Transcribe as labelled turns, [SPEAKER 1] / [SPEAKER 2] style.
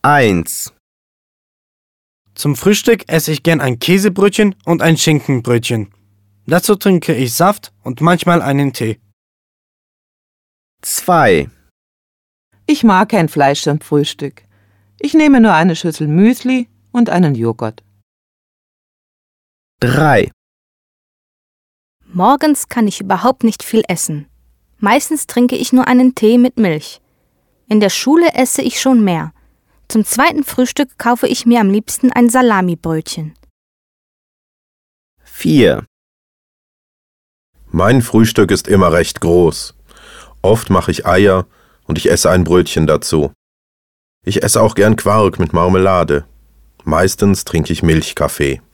[SPEAKER 1] 1.
[SPEAKER 2] Zum Frühstück esse ich gern ein Käsebrötchen und ein Schinkenbrötchen. Dazu trinke ich Saft und manchmal einen Tee.
[SPEAKER 1] 2.
[SPEAKER 3] Ich mag kein Fleisch zum Frühstück. Ich nehme nur eine Schüssel Müsli und einen Joghurt.
[SPEAKER 1] 3.
[SPEAKER 4] Morgens kann ich überhaupt nicht viel essen. Meistens trinke ich nur einen Tee mit Milch. In der Schule esse ich schon mehr. Zum zweiten Frühstück kaufe ich mir am liebsten ein Salamibrötchen.
[SPEAKER 1] 4.
[SPEAKER 5] Mein Frühstück ist immer recht groß. Oft mache ich Eier und ich esse ein Brötchen dazu. Ich esse auch gern Quark mit Marmelade. Meistens trinke ich Milchkaffee.